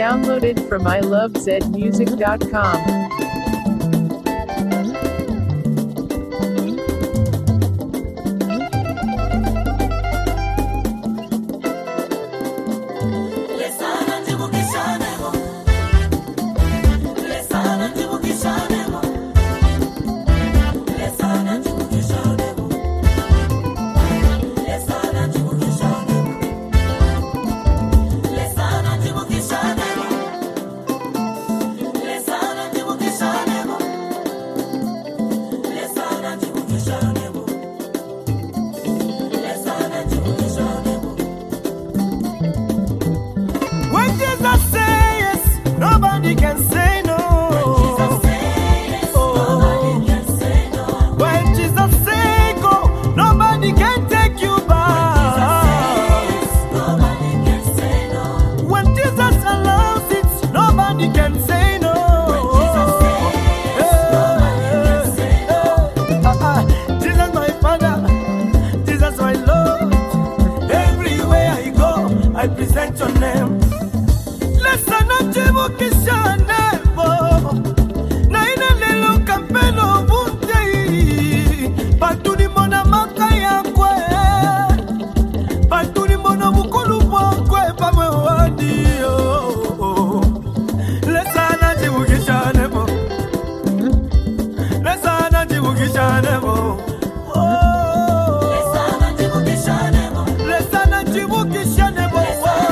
Downloaded from ilovezmusic.com. Nobody can say no. When Jesus say go, nobody can take you back. When Jesus allows it, nobody can say no. Jesus my Father, Jesus my Lord. Everywhere I go, I present your name. Lesana jibu kishanebo na ina lelo kampeno bunte patuni mona makaya kwe patuni mona mukulu kwe pamwe wadio. Lesana jibu kishanebo, lesana jibu kishanebo, lesana jibu kishanebo, lesana jibu kishanebo.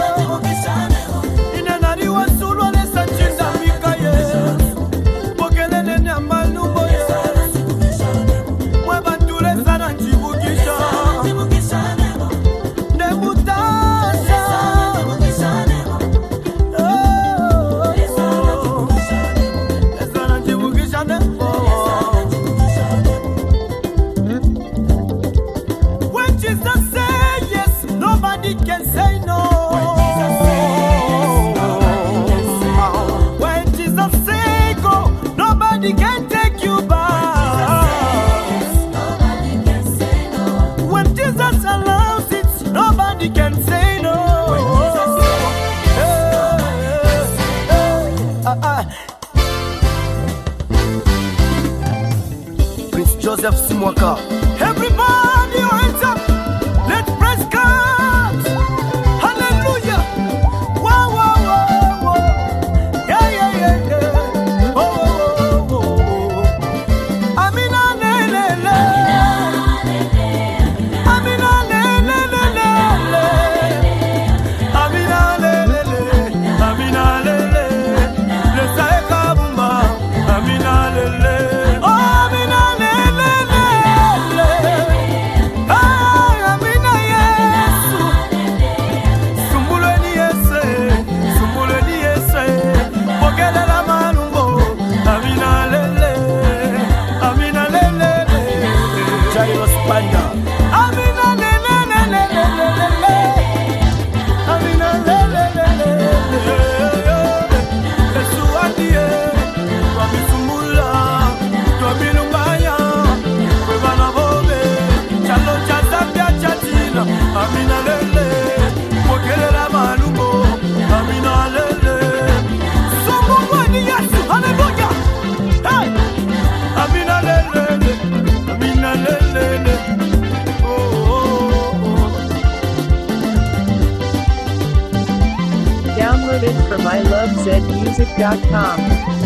Can say no. When Jesus say go, nobody can take you back. When Jesus allows it, nobody can say no. Prince Joseph Simwaka. Everybody hands up. Let's praise God. Hallelujah. Wow, wow, wow, wow. Yeah, yeah, yeah, yeah. Oh, oh, oh, oh. Amina, le, le, le. Amina, le, le, le, le, le. Amina, le, le, le. Amina, le, le. Le saeka bumba. Amina, le, le. Oh, Amina, le, le, le, le. Ah, Amina, Yesu. Sumbuleni Yese, Sumbuleni Yese. Pokele la malumbo. Amina, le, le. Amina, le, le, le. Jairus Panda. Amina, le, le, le, le, le, le, le. Amina, le, le, le, le, le. Yesu adie. Twami sumbula. Twami lumbaya. Kwebana bobe. Chalo chazambia chatina. Amina, le, le. Pokele la malumbo. Amina, le, le. Sumbuleni Yesu. Hallelujah. Hey. Amina, le, le, le. Amina, le, le, le. Oh, oh, oh. Downloaded from ilovezmusic.com.